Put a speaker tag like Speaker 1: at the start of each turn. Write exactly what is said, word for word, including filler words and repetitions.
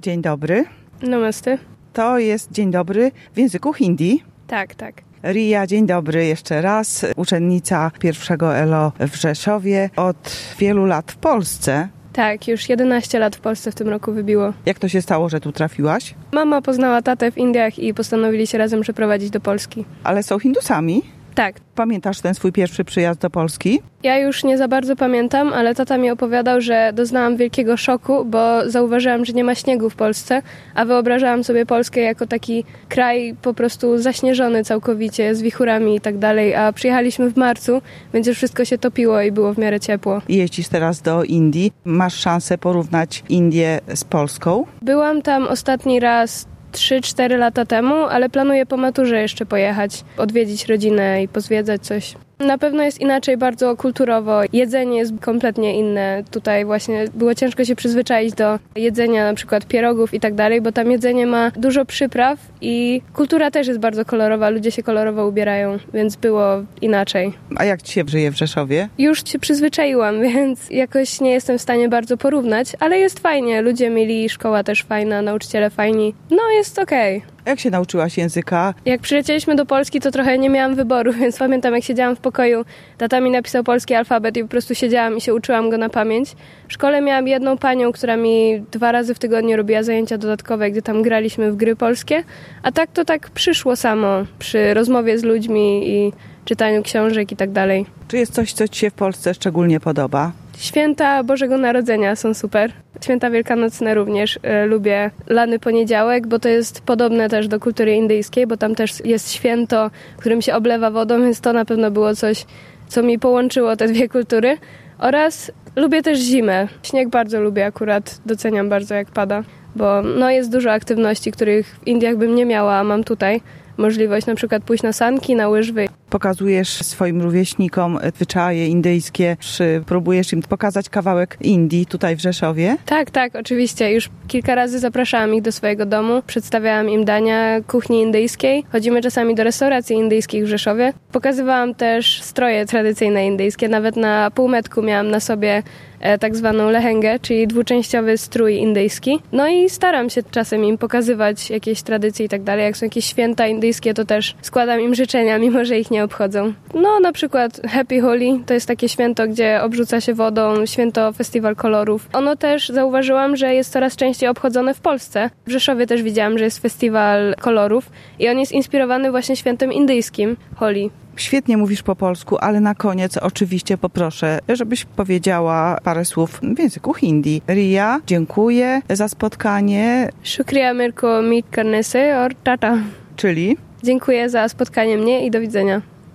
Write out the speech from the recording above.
Speaker 1: Dzień dobry.
Speaker 2: Namaste.
Speaker 1: To jest dzień dobry w języku hindi.
Speaker 2: Tak, tak.
Speaker 1: Ria, dzień dobry jeszcze raz. Uczennica pierwszego E L O w Rzeszowie, od wielu lat w Polsce.
Speaker 2: Tak, już jedenaście lat w Polsce w tym roku wybiło.
Speaker 1: Jak to się stało, że tu trafiłaś?
Speaker 2: Mama poznała tatę w Indiach i postanowili się razem przeprowadzić do Polski.
Speaker 1: Ale są Hindusami?
Speaker 2: Tak.
Speaker 1: Pamiętasz ten swój pierwszy przyjazd do Polski?
Speaker 2: Ja już nie za bardzo pamiętam, ale tata mi opowiadał, że doznałam wielkiego szoku, bo zauważyłam, że nie ma śniegu w Polsce, a wyobrażałam sobie Polskę jako taki kraj po prostu zaśnieżony całkowicie, z wichurami i tak dalej, a przyjechaliśmy w marcu, więc już wszystko się topiło i było w miarę ciepło.
Speaker 1: Jeździsz teraz do Indii. Masz szansę porównać Indię z Polską?
Speaker 2: Byłam tam ostatni raz trzy cztery lata temu, ale planuję po maturze jeszcze pojechać, odwiedzić rodzinę i pozwiedzać coś. Na pewno jest inaczej bardzo kulturowo. Jedzenie jest kompletnie inne. Tutaj właśnie było ciężko się przyzwyczaić do jedzenia na przykład pierogów i tak dalej, bo tam jedzenie ma dużo przypraw i kultura też jest bardzo kolorowa. Ludzie się kolorowo ubierają, więc było inaczej.
Speaker 1: A jak ci się żyje w Rzeszowie?
Speaker 2: Już się przyzwyczaiłam, więc jakoś nie jestem w stanie bardzo porównać, ale jest fajnie. Ludzie mili, szkoła też fajna, nauczyciele fajni. No jest okej.
Speaker 1: Jak się nauczyłaś języka?
Speaker 2: Jak przylecieliśmy do Polski, to trochę nie miałam wyboru, więc pamiętam, jak siedziałam w pokoju, tata mi napisał polski alfabet i po prostu siedziałam i się uczyłam go na pamięć. W szkole miałam jedną panią, która mi dwa razy w tygodniu robiła zajęcia dodatkowe, gdzie tam graliśmy w gry polskie, a tak to tak przyszło samo przy rozmowie z ludźmi i czytaniu książek i tak dalej.
Speaker 1: Czy jest coś, co ci się w Polsce szczególnie podoba?
Speaker 2: Święta Bożego Narodzenia są super. Święta wielkanocne również e, lubię. Lany poniedziałek, bo to jest podobne też do kultury indyjskiej, bo tam też jest święto, którym się oblewa wodą, więc to na pewno było coś, co mi połączyło te dwie kultury. Oraz lubię też zimę. Śnieg bardzo lubię akurat, doceniam bardzo jak pada, bo no, jest dużo aktywności, których w Indiach bym nie miała, a mam tutaj. Możliwość na przykład pójść na sanki, na łyżwy.
Speaker 1: Pokazujesz swoim rówieśnikom zwyczaje indyjskie, czy próbujesz im pokazać kawałek Indii tutaj w Rzeszowie?
Speaker 2: Tak, tak, oczywiście. Już kilka razy zapraszałam ich do swojego domu, przedstawiałam im dania kuchni indyjskiej. Chodzimy czasami do restauracji indyjskich w Rzeszowie. Pokazywałam też stroje tradycyjne indyjskie. Nawet na półmetku miałam na sobie e, tak zwaną lehengę, czyli dwuczęściowy strój indyjski. No i staram się czasem im pokazywać jakieś tradycje i tak dalej. Jak są jakieś święta indyjskie, to też składam im życzenia, mimo że ich nie obchodzą. No na przykład Happy Holi to jest takie święto, gdzie obrzuca się wodą, święto festiwal kolorów. Ono też zauważyłam, że jest coraz częściej obchodzone w Polsce. W Rzeszowie też widziałam, że jest festiwal kolorów i on jest inspirowany właśnie świętem indyjskim, Holi.
Speaker 1: Świetnie mówisz po polsku, ale na koniec oczywiście poproszę, żebyś powiedziała parę słów w języku hindi. Ria, dziękuję za spotkanie.
Speaker 2: Shukriya mere ko meet karne se aur tata.
Speaker 1: Czyli?
Speaker 2: Dziękuję za spotkanie mnie i do widzenia.